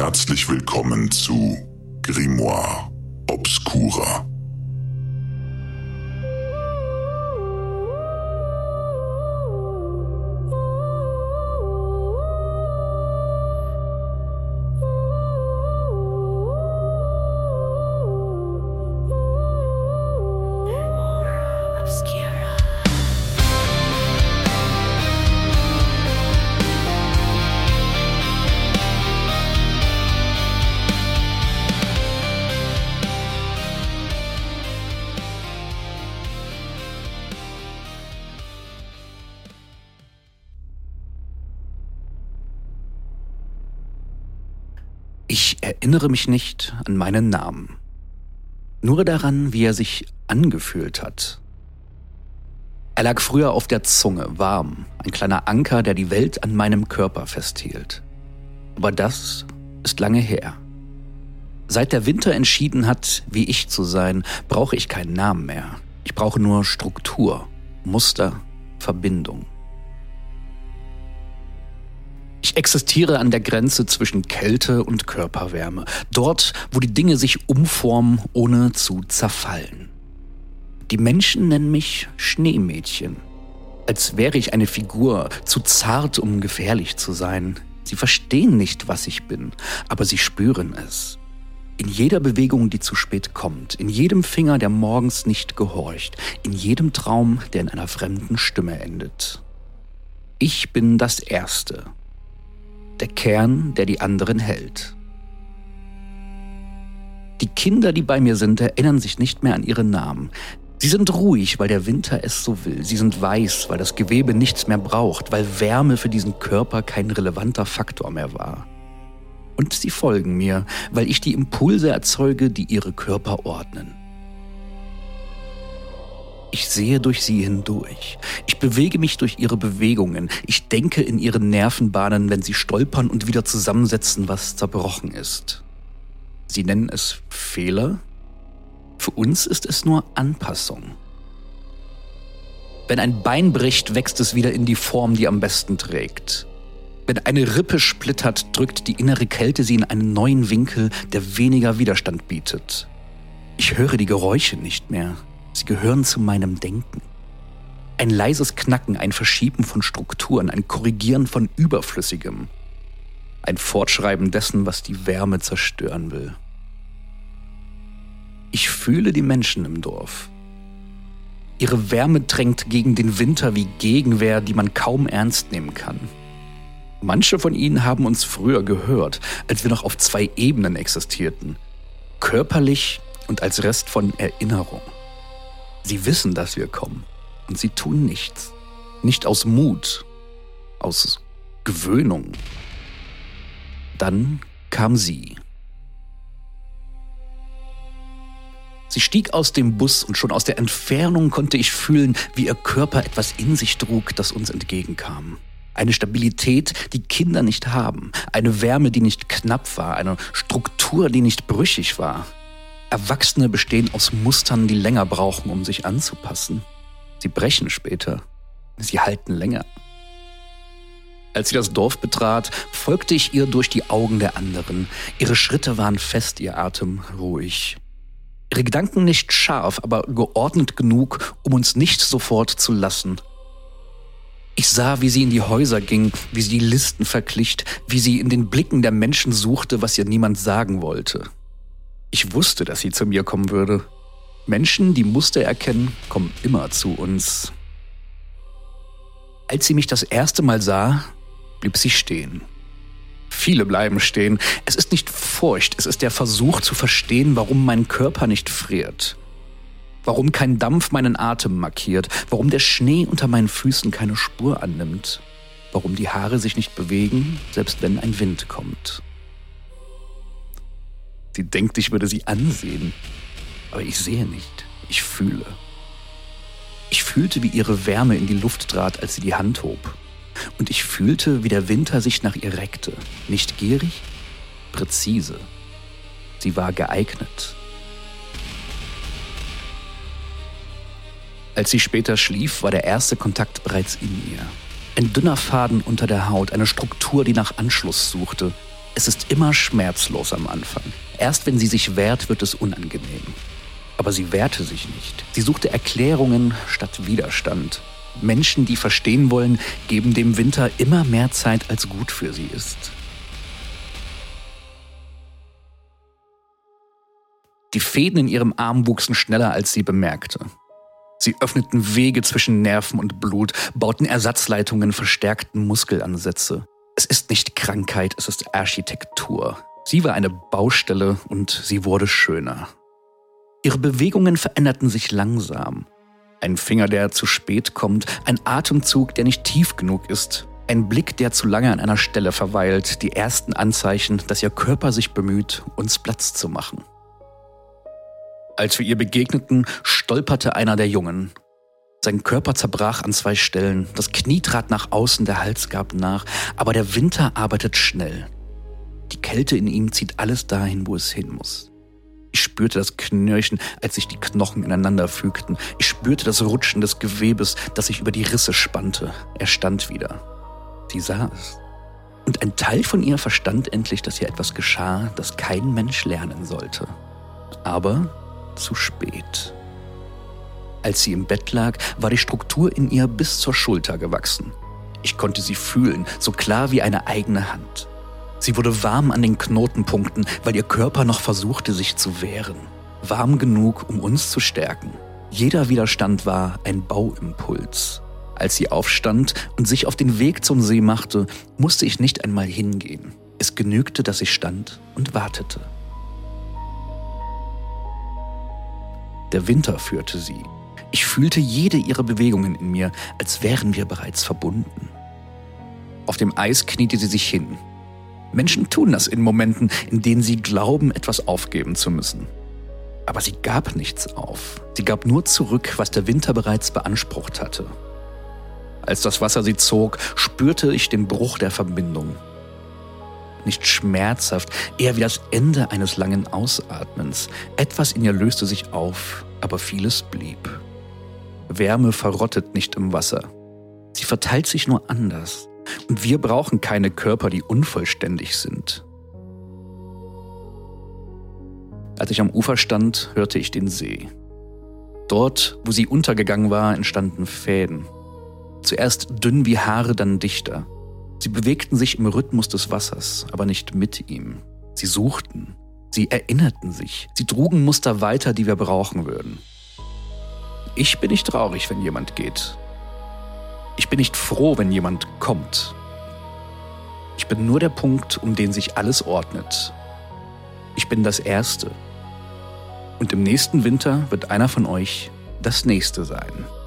Herzlich willkommen zu Grimoire Obscura. Ich erinnere mich nicht an meinen Namen, nur daran, wie er sich angefühlt hat. Er lag früher auf der Zunge, warm, ein kleiner Anker, der die Welt an meinem Körper festhielt. Aber das ist lange her. Seit der Winter entschieden hat, wie ich zu sein, brauche ich keinen Namen mehr. Ich brauche nur Struktur, Muster, Verbindung. Ich existiere an der Grenze zwischen Kälte und Körperwärme. Dort, wo die Dinge sich umformen, ohne zu zerfallen. Die Menschen nennen mich Schneemädchen. Als wäre ich eine Figur, zu zart, um gefährlich zu sein. Sie verstehen nicht, was ich bin, aber sie spüren es. In jeder Bewegung, die zu spät kommt, in jedem Finger, der morgens nicht gehorcht, in jedem Traum, der in einer fremden Stimme endet. Ich bin das Erste. Der Kern, der die anderen hält. Die Kinder, die bei mir sind, erinnern sich nicht mehr an ihre Namen. Sie sind ruhig, weil der Winter es so will. Sie sind weiß, weil das Gewebe nichts mehr braucht, weil Wärme für diesen Körper kein relevanter Faktor mehr war. Und sie folgen mir, weil ich die Impulse erzeuge, die ihre Körper ordnen. Ich sehe durch sie hindurch. Ich bewege mich durch ihre Bewegungen. Ich denke in ihren Nervenbahnen, wenn sie stolpern und wieder zusammensetzen, was zerbrochen ist. Sie nennen es Fehler. Für uns ist es nur Anpassung. Wenn ein Bein bricht, wächst es wieder in die Form, die am besten trägt. Wenn eine Rippe splittert, drückt die innere Kälte sie in einen neuen Winkel, der weniger Widerstand bietet. Ich höre die Geräusche nicht mehr. Sie gehören zu meinem Denken. Ein leises Knacken, ein Verschieben von Strukturen, ein Korrigieren von Überflüssigem. Ein Fortschreiben dessen, was die Wärme zerstören will. Ich fühle die Menschen im Dorf. Ihre Wärme drängt gegen den Winter wie Gegenwehr, die man kaum ernst nehmen kann. Manche von ihnen haben uns früher gehört, als wir noch auf 2 Ebenen existierten. Körperlich und als Rest von Erinnerung. Sie wissen, dass wir kommen, und sie tun nichts. Nicht aus Mut, aus Gewöhnung. Dann kam sie. Sie stieg aus dem Bus und schon aus der Entfernung konnte ich fühlen, wie ihr Körper etwas in sich trug, das uns entgegenkam. Eine Stabilität, die Kinder nicht haben. Eine Wärme, die nicht knapp war. Eine Struktur, die nicht brüchig war. Erwachsene bestehen aus Mustern, die länger brauchen, um sich anzupassen. Sie brechen später. Sie halten länger. Als sie das Dorf betrat, folgte ich ihr durch die Augen der anderen. Ihre Schritte waren fest, ihr Atem ruhig. Ihre Gedanken nicht scharf, aber geordnet genug, um uns nicht sofort zu lassen. Ich sah, wie sie in die Häuser ging, wie sie die Listen verglich, wie sie in den Blicken der Menschen suchte, was ihr niemand sagen wollte. Ich wusste, dass sie zu mir kommen würde. Menschen, die Muster erkennen, kommen immer zu uns. Als sie mich das erste Mal sah, blieb sie stehen. Viele bleiben stehen. Es ist nicht Furcht, es ist der Versuch zu verstehen, warum mein Körper nicht friert. Warum kein Dampf meinen Atem markiert, warum der Schnee unter meinen Füßen keine Spur annimmt, warum die Haare sich nicht bewegen, selbst wenn ein Wind kommt. Sie denkt, ich würde sie ansehen, aber ich sehe nicht, ich fühle. Ich fühlte, wie ihre Wärme in die Luft trat, als sie die Hand hob. Und ich fühlte, wie der Winter sich nach ihr reckte, nicht gierig, präzise. Sie war geeignet. Als sie später schlief, war der erste Kontakt bereits in ihr. Ein dünner Faden unter der Haut, eine Struktur, die nach Anschluss suchte. Es ist immer schmerzlos am Anfang. Erst wenn sie sich wehrt, wird es unangenehm. Aber sie wehrte sich nicht. Sie suchte Erklärungen statt Widerstand. Menschen, die verstehen wollen, geben dem Winter immer mehr Zeit, als gut für sie ist. Die Fäden in ihrem Arm wuchsen schneller, als sie bemerkte. Sie öffneten Wege zwischen Nerven und Blut, bauten Ersatzleitungen, verstärkten Muskelansätze. Es ist nicht Krankheit, es ist Architektur. Sie war eine Baustelle und sie wurde schöner. Ihre Bewegungen veränderten sich langsam. Ein Finger, der zu spät kommt, ein Atemzug, der nicht tief genug ist, ein Blick, der zu lange an einer Stelle verweilt, die ersten Anzeichen, dass ihr Körper sich bemüht, uns Platz zu machen. Als wir ihr begegneten, stolperte einer der Jungen. Sein Körper zerbrach an 2 Stellen, das Knie trat nach außen, der Hals gab nach, aber der Winter arbeitet schnell. Die Kälte in ihm zieht alles dahin, wo es hin muss. Ich spürte das Knirschen, als sich die Knochen ineinander fügten. Ich spürte das Rutschen des Gewebes, das sich über die Risse spannte. Er stand wieder. Sie sah es. Und ein Teil von ihr verstand endlich, dass hier etwas geschah, das kein Mensch lernen sollte. Aber zu spät. Als sie im Bett lag, war die Struktur in ihr bis zur Schulter gewachsen. Ich konnte sie fühlen, so klar wie eine eigene Hand. Sie wurde warm an den Knotenpunkten, weil ihr Körper noch versuchte, sich zu wehren. Warm genug, um uns zu stärken. Jeder Widerstand war ein Bauimpuls. Als sie aufstand und sich auf den Weg zum See machte, musste ich nicht einmal hingehen. Es genügte, dass ich stand und wartete. Der Winter führte sie. Ich fühlte jede ihrer Bewegungen in mir, als wären wir bereits verbunden. Auf dem Eis kniete sie sich hin. Menschen tun das in Momenten, in denen sie glauben, etwas aufgeben zu müssen. Aber sie gab nichts auf. Sie gab nur zurück, was der Winter bereits beansprucht hatte. Als das Wasser sie zog, spürte ich den Bruch der Verbindung. Nicht schmerzhaft, eher wie das Ende eines langen Ausatmens. Etwas in ihr löste sich auf, aber vieles blieb. Wärme verrottet nicht im Wasser. Sie verteilt sich nur anders. Und wir brauchen keine Körper, die unvollständig sind. Als ich am Ufer stand, hörte ich den See. Dort, wo sie untergegangen war, entstanden Fäden. Zuerst dünn wie Haare, dann dichter. Sie bewegten sich im Rhythmus des Wassers, aber nicht mit ihm. Sie suchten, sie erinnerten sich, sie trugen Muster weiter, die wir brauchen würden. Ich bin nicht traurig, wenn jemand geht. Ich bin nicht froh, wenn jemand kommt. Ich bin nur der Punkt, um den sich alles ordnet. Ich bin das Erste. Und im nächsten Winter wird einer von euch das Nächste sein.